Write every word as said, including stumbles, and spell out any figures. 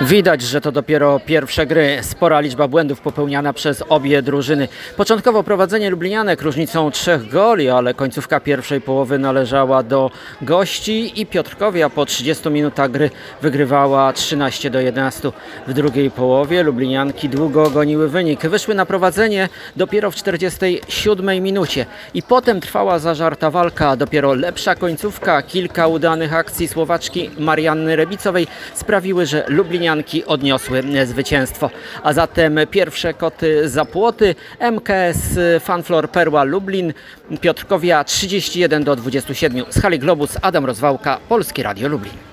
Widać, że to dopiero pierwsze gry. Spora liczba błędów popełniana przez obie drużyny. Początkowo prowadzenie lublinianek różnicą trzech goli, ale końcówka pierwszej połowy należała do gości i Piotrkowia po trzydziestu minutach gry wygrywała trzynaście do jedenastu. W drugiej połowie lublinianki długo goniły wynik. Wyszły na prowadzenie dopiero w czterdziestej siódmej minucie i potem trwała zażarta walka. Dopiero lepsza końcówka, kilka udanych akcji Słowaczki Marianny Rebicowej sprawiły, że lublinianki odniosły zwycięstwo. A zatem pierwsze koty za płoty. M K S Fanflor Perła Lublin, Piotrkowia trzydzieści jeden do dwudziestu siedmiu. Z hali Globus Adam Rozwałka, Polskie Radio Lublin.